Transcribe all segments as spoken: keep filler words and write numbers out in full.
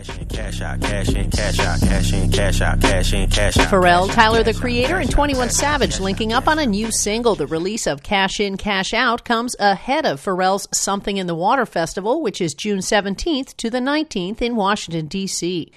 Cash out, cash in, cash out, cash in, cash out, cash in, cash out. Pharrell, Tyler the Creator, and twenty-one Savage linking up on a new single. The release of Cash In, Cash Out comes ahead of Pharrell's Something in the Water Festival, which is June seventeenth to the nineteenth in Washington, D C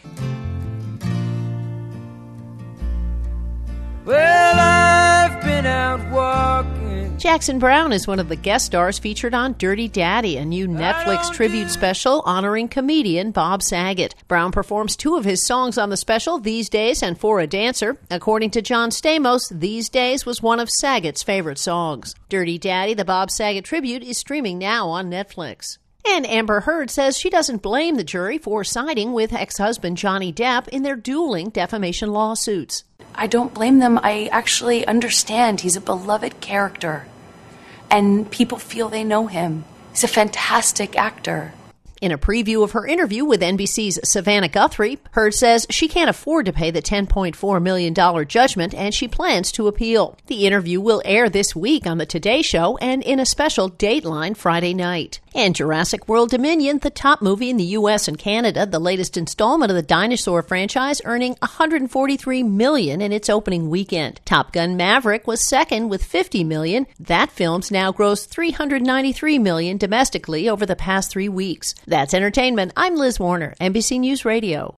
Well, I've been out walking. Jackson Browne is one of the guest stars featured on Dirty Daddy, a new Netflix tribute special honoring comedian Bob Saget. Browne performs two of his songs on the special, These Days and For a Dancer. According to John Stamos, These Days was one of Saget's favorite songs. Dirty Daddy, the Bob Saget tribute, is streaming now on Netflix. And Amber Heard says she doesn't blame the jury for siding with ex-husband Johnny Depp in their dueling defamation lawsuits. I don't blame them. I actually understand he's a beloved character, and people feel they know him. He's a fantastic actor. In a preview of her interview with N B C's Savannah Guthrie, Heard says she can't afford to pay the ten point four million dollars judgment and she plans to appeal. The interview will air this week on The Today Show and in a special Dateline Friday night. And Jurassic World Dominion, the top movie in the U S and Canada, the latest installment of the dinosaur franchise, earning one hundred forty-three million dollars in its opening weekend. Top Gun Maverick was second with fifty million dollars. That film's now grossed three hundred ninety-three million dollars domestically over the past three weeks. That's entertainment. I'm Liz Warner, N B C News Radio.